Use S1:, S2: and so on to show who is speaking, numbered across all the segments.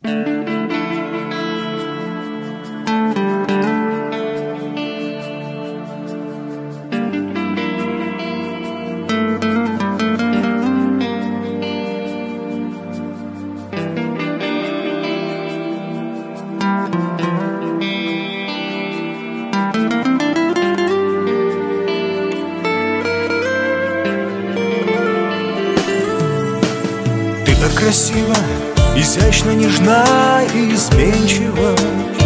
S1: Красиво, изящно, нежна и изменчива.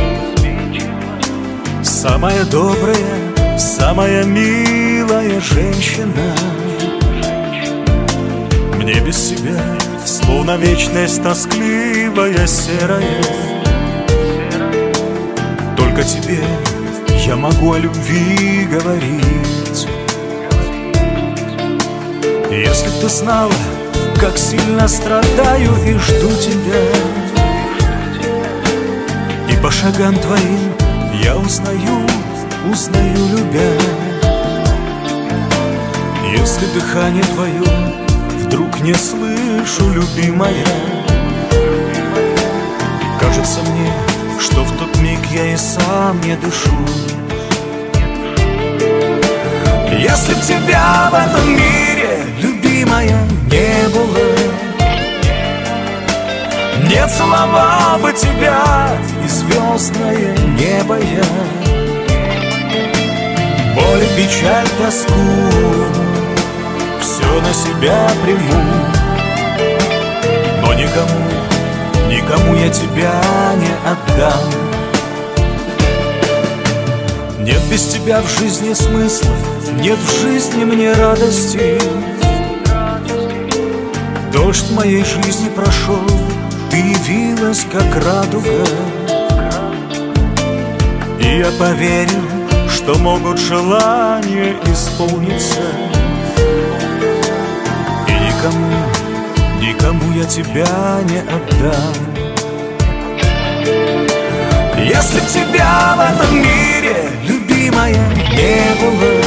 S1: Самая добрая, самая милая женщина. Мне без себя словно вечность тоскливая, серая. Только тебе я могу о любви говорить. Если б ты знала, как сильно страдаю и жду тебя, и по шагам твоим я узнаю, любя. Если дыхание твое вдруг не слышу, любимая, кажется мне, что в тот миг я и сам не дышу. Если б тебя в этом мире, любимая, не было, не целовал бы тебя и звездное небо я. Боль, печаль, тоску все на себя приму, но никому я тебя не отдам. Нет без тебя в жизни смысла, нет в жизни мне радости. Дождь в моей жизни прошел, ты явилась, как радуга. И я поверил, что могут желания исполниться. И никому я тебя не отдам. Если б тебя в этом мире, любимая, не было,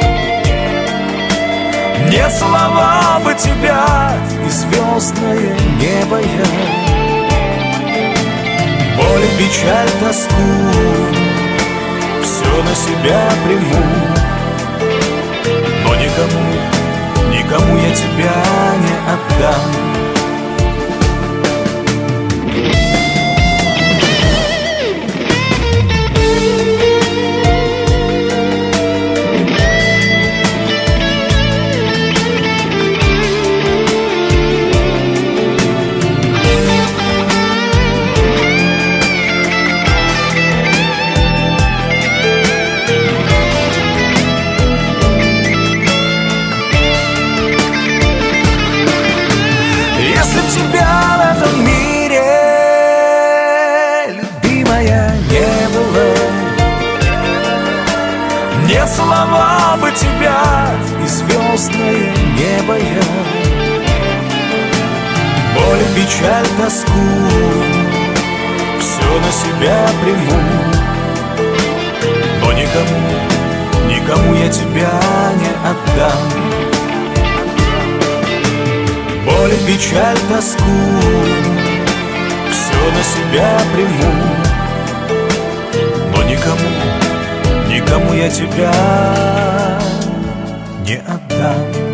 S1: не целовал бы тебя и звездное небо я. Боль, печаль, тоску все на себя приму, но никому я тебя не отдам. Не целовал бы тебя и звездное небо я. Боль, печаль, тоску все на себя приму, но никому я тебя не отдам. Боль, печаль, тоску все на себя приму, но никому я тебя не отдам.